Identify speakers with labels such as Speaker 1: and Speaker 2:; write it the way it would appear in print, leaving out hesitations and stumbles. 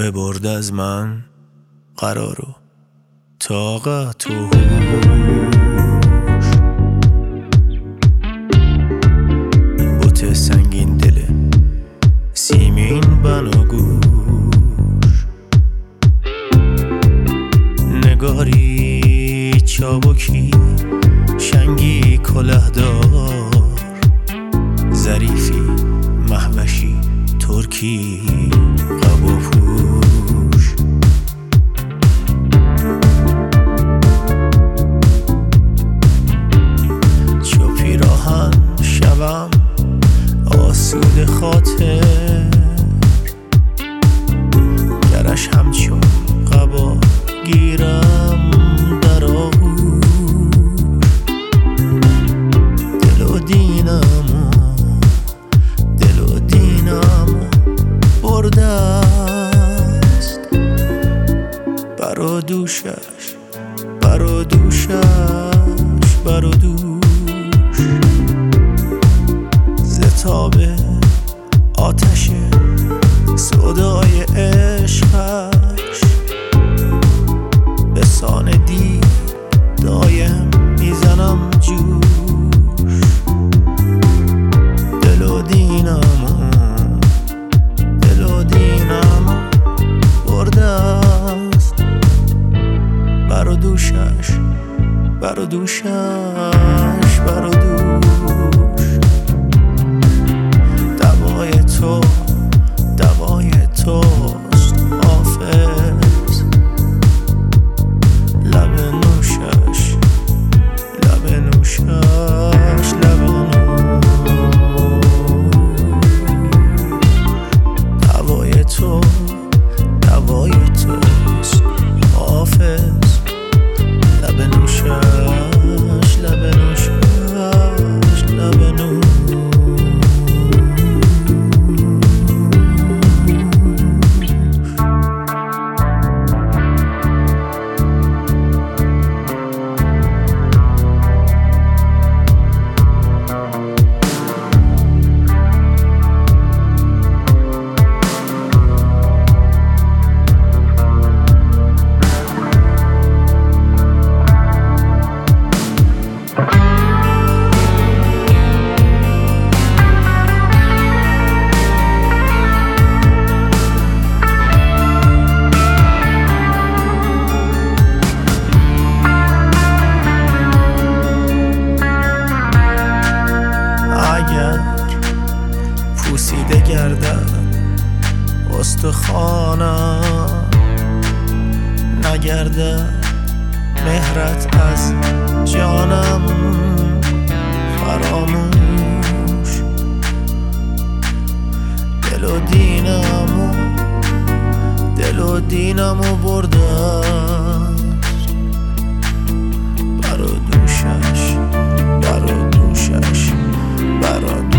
Speaker 1: ببرد از من قرار و طاقت و هوش. بت سنگین دل سیمین بناگوش، نگاری چابکی شنگی کلهدار، ظریفی محوشی ترکی قب و پوش. چو پیراهن شوم آسود خاطر، گرش همچون قبا گیرم در آغوش. دل و دینم برده است، بر و دوشش ز تاب آتش سودای عشقش. به سان دی دایم میزنم جوش. دل و دینم برده است، بر و دوشش دوای توست حافظ. لب نوشش دوای توست حافظ. لب نوشش لب نوش. پوسیده گردد استخوانم، نگردد مهرت از جانم فراموش. دل و دینمو برده است، بر و دوشش